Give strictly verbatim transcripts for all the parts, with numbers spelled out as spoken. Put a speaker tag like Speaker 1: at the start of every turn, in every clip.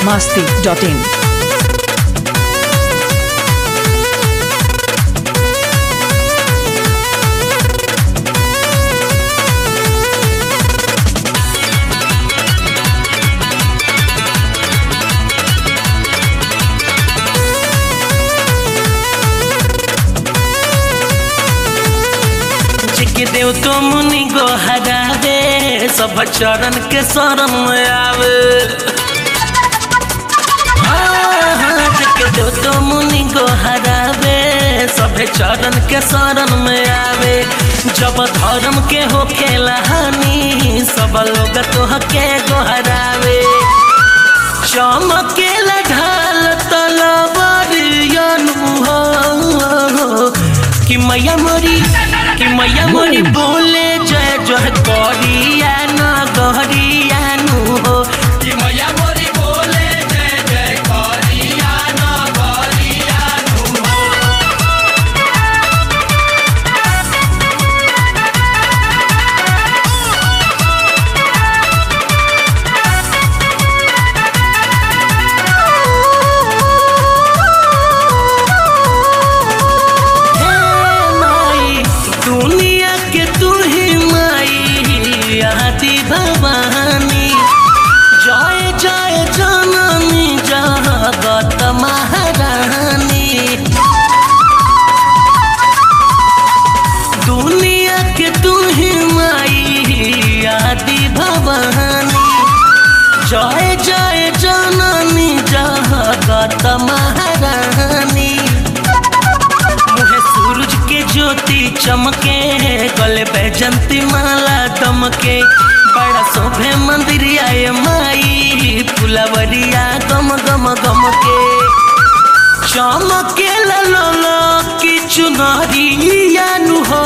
Speaker 1: masti dot in.
Speaker 2: देव तो मुनि गो हरावे सब चरण के शरण में आवे। देव तो मुनि गो हरावे सब चरण के शरण में आवे। जब धर्म के हो खेला हानि सब लोग तो के गो हरावे। चमके ढाल तलवारियन हो कि मैया मोरी कि मैया मोरी बोले जय जय करिया न गहरिया नु हो कि मैया मोरी बोले जय जय करिया न गहरिया नु हो। दुनिया के तू ही माई आदि भवानी जय जय जननी जगत महारानी। दुनिया के तू ही माई आदि भवानी जय जय जननी जगत महारानी। सूरज के ज्योति चमके गले बैजंती माला दमके बड़ा शोभे मंदिर आए माई फुलवरिया गम गम गम के चमके ललो की चुनरिया नु हो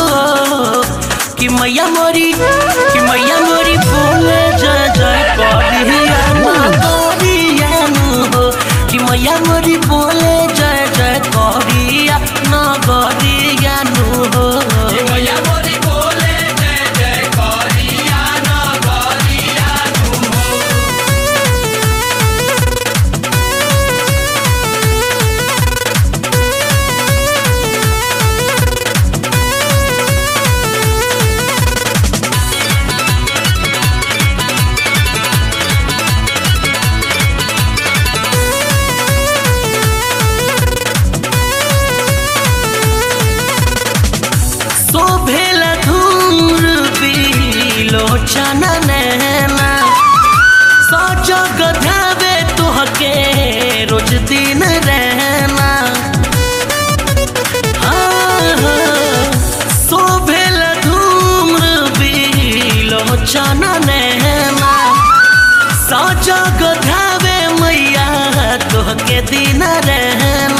Speaker 2: कि मैया मोरी कि मैया मोरी बोले जय जय करिया करिया नु हो कि मैया मोरी बोले जय जय करिया न करिया नु हो कि मैया मोरी बोले जय जय करिया न करिया नु हो। शोभेला धूम्र बिलोचन नैना सजग धावे तुहके रोज दिन रहना। शोभेला धूम्र बिलोचन नैना सजग धावे मैया तुहके दिन रहना।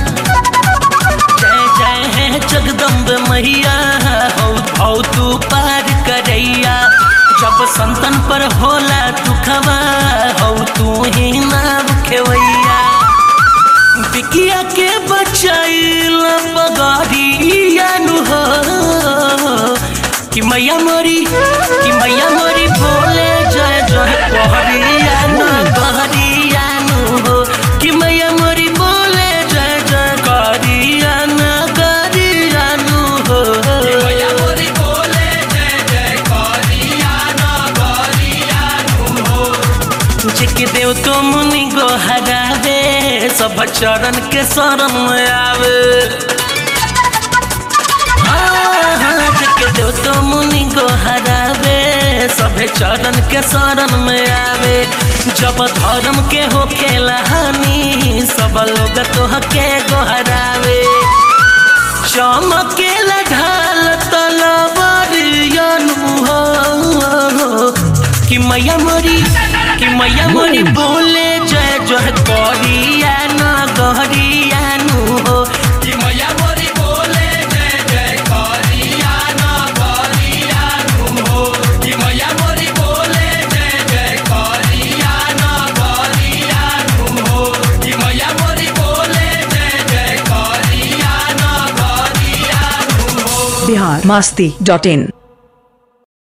Speaker 2: जगदम्ब मैया हो हो तू पार करैया जब संतन पर होला दुखवा हो तू ही नाम खेवैया। बिकिया के बचाइल बगरिया नु हो कि मैया मोरी कि मैया मोरी बोले जय जय कहरिया न कहरिया नु हो कि मैया मोरी बोले जय जय करिया न देव तो मुनि गो हरावे सब चरण के शरण में आवे। देव तो मुनि गो हरावे सब चरण के शरण में आवे। जब धर्म के हो खेला हानि सब लोग तो के गो हरावे। चमके ढाल तलवारियन हो कि मैया मोरी कि मैया मोरी बोले जय जय करिया न गहरिया नु हो कि मैया मोरी बोले जय जय करिया न गहरिया नु हो कि मैया मोरी बोले जय जय करिया न गहरिया नु हो कि मैया मोरी बोले जय जय करिया न गहरिया नु हो।
Speaker 1: Bihar masti dot in.